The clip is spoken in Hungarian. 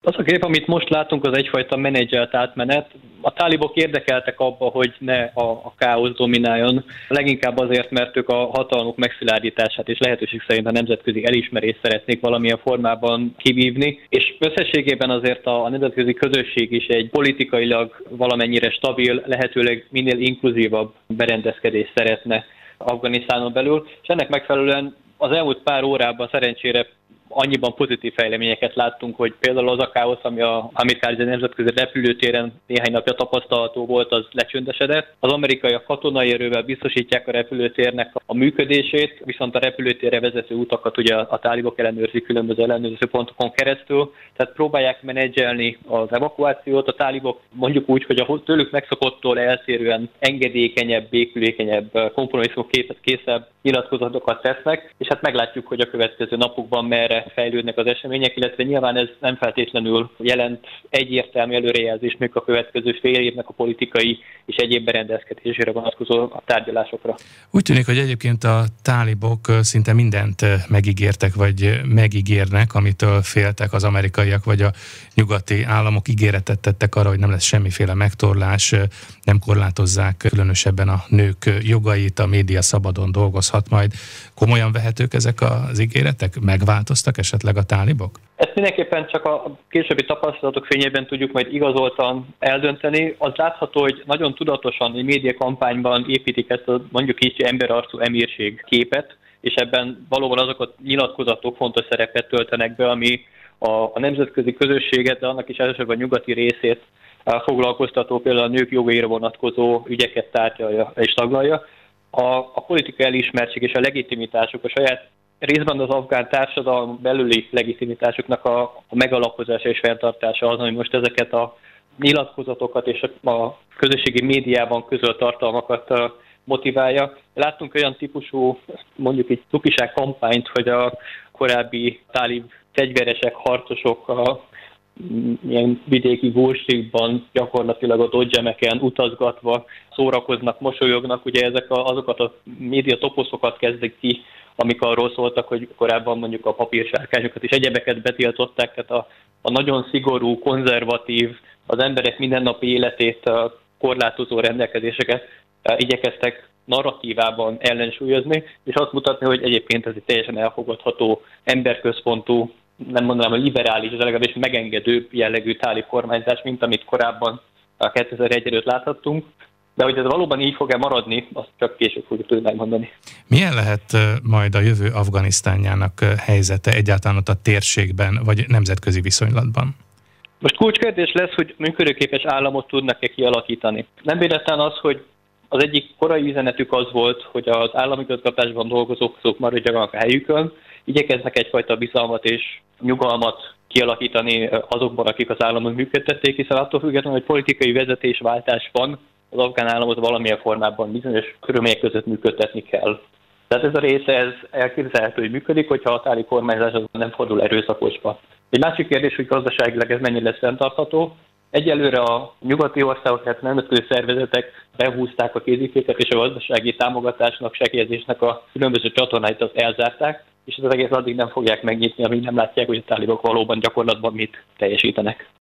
Az a kép, amit most látunk, az egyfajta menedzselt átmenet. A tálibok érdekeltek abba, hogy ne a káosz domináljon, leginkább azért, mert ők a hatalmuk megszilárdítását és lehetőség szerint a nemzetközi elismerést szeretnék valamilyen formában kivívni, és összességében azért a nemzetközi közösség is egy politikailag valamennyire stabil, lehetőleg minél inkluzívabb berendezkedést szeretne Afganisztánon belül, és ennek megfelelően az elmúlt pár órában szerencsére annyiban pozitív fejleményeket láttunk, hogy például az a káosz, ami a Hamid Karzai nemzetközi repülőtéren néhány napja tapasztalható volt, az lecsöndesedett. Az amerikaiak katonai erővel biztosítják a repülőtérnek a működését, viszont a repülőtérre vezető utakat ugye a tálibok ellenőrzik különböző ellenőrző pontokon keresztül, tehát próbálják menedzselni az evakuációt. A tálibok mondjuk úgy, hogy a tőlük megszokottól eltérően engedékenyebb, békülékenyebb, kompromisszumok készebb nyilatkozatokat tesznek, és hát meglátjuk, hogy a következő napokban merre fejlődnek az események, illetve nyilván ez nem feltétlenül jelent egyértelmű előrejelzést még a következő fél évnek a politikai és egyéb berendezkedésére vonatkozó a tárgyalásokra. Úgy tűnik, hogy egyébként a tálibok szinte mindent megígértek, vagy megígérnek, amitől féltek az amerikaiak, vagy a nyugati államok ígéretet tettek arra, hogy nem lesz semmiféle megtorlás, nem korlátozzák különösebben a nők jogait, a média szabadon dolgozhat majd. Komolyan vehetők ezek az ígéretek? Megváltoztak esetleg a tálibok? Ezt mindenképpen csak a későbbi tapasztalatok fényében tudjuk majd igazoltan eldönteni. Az látható, hogy nagyon tudatosan egy médiakampányban építik ezt a mondjuk így emberarcú emírség képet, és ebben valóban azok a nyilatkozatok fontos szerepet töltenek be, ami a nemzetközi közösséget, de annak is elsősorban a nyugati részét foglalkoztató, például a nők jogaira vonatkozó ügyeket tárgyalja és taglalja. A politikai elismertség és a legitimitásuk, a saját részben az afgán társadalom belüli legitimitásuknak a megalapozása és fenntartása az, ami most ezeket a nyilatkozatokat és a közösségi médiában közölt tartalmakat motiválja. Láttunk olyan típusú, mondjuk így cukiság kampányt, hogy a korábbi tálib fegyveresek, harcosok ilyen vidéki Wall gyakorlatilag a dodgemeken utazgatva szórakoznak, mosolyognak. Ugye ezek azokat a média toposzokat kezdik ki, amik arról szóltak, hogy korábban mondjuk a papírsárkányokat és egyebeket betiltották, tehát a nagyon szigorú, konzervatív, az emberek mindennapi életét korlátozó rendelkezéseket igyekeztek narratívában ellensúlyozni, és azt mutatni, hogy egyébként ez egy teljesen elfogadható, emberközpontú, nem mondanám, hogy liberális, de legalábbis megengedő jellegű tálib kormányzás, mint amit korábban 2001 előtt láthattunk. De hogy ez valóban így fog-e maradni, azt csak később fogjuk tudni megmondani. Milyen lehet majd a jövő Afganisztánjának helyzete egyáltalán ott a térségben, vagy nemzetközi viszonylatban? Most kulcskérdés lesz, hogy működőképes államot tudnak-e kialakítani. Nem véletlen az, hogy az egyik korai üzenetük az volt, hogy az államigazgatásban dolgozók maradjanak a helyükön, igyekeznek egyfajta bizalmat és nyugalmat kialakítani azokban, akik az államot működtették, hiszen attól függetlenül, hogy politikai vezetésváltás van, az afgán államot valamilyen formában bizonyos körülmények között működtetni kell. Tehát ez a része ez elképzelhető, hogy működik, hogyha a tálib kormányzás nem fordul erőszakosba. Egy másik kérdés, hogy gazdaságilag ez mennyire lesz fenntartható. Egyelőre a nyugati országok, tehát nemzetközi szervezetek behúzták a kéziféket, és a gazdasági támogatásnak, segélyezésnek a különböző csatornáit azt elzárták, és az egész addig nem fogják megnyitni, amíg nem látják, hogy a tálibok valóban gyakorlatban mit teljesítenek.